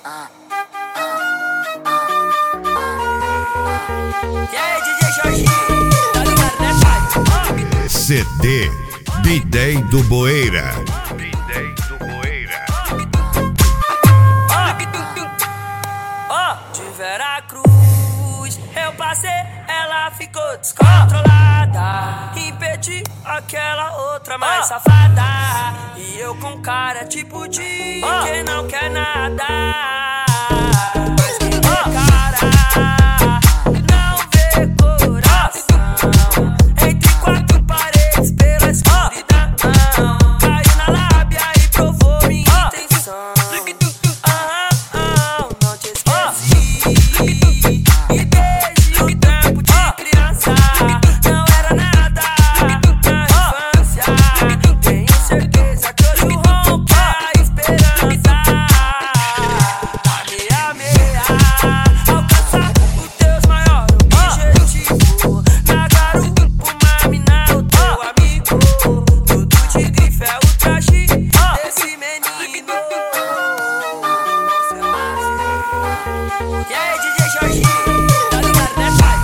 E aí, DJ Jorginho, tá ligado, né, pai? CD Bidei do Boeira. De Veracruz eu passei, ela ficou descontrolada. Impedi aquela outra mais safada. E eu com cara tipo de quem não quer nada. Mas que cara não vê coração. Entre quatro paredes pela escuridão. Caiu na lábia e provou minha intenção. Não te esqueci. E desde o tempo de criança não era nada na infância. Tenho certeza que hoje rompe a esperança. A meia alcançar os teus maiores objetivos. Na garupa, uma mina, o teu amigo. Tudo de grife é o traje desse menino. E aí, DJ Jorginho, tá ligado, né, pai?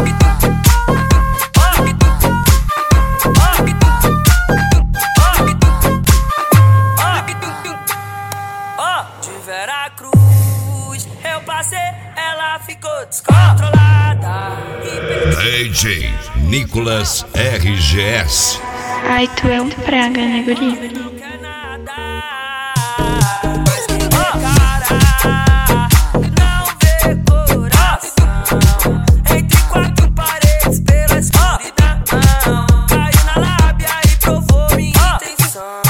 De Veracruz eu passei, ela ficou descontrolada. DJ Nicolas RGS. Ai, tu é um praga, né, guri? Não quer nada. Mas que cara não vê coração. Entre quatro paredes pela escuridão. Caiu na lábia e provou minha intenção.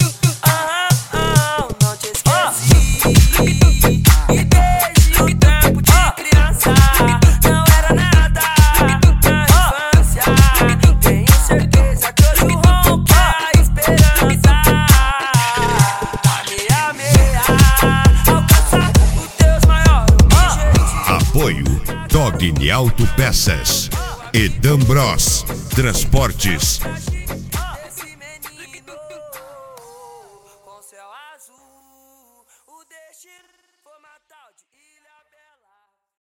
Não te esqueci. E desde o tempo de criança não era nada na infância. Tenho certeza que hoje rompe a esperança. A meia alcançar os teus maiores objetivos. Apoio Dogni Autopeças e Dambros Transportes.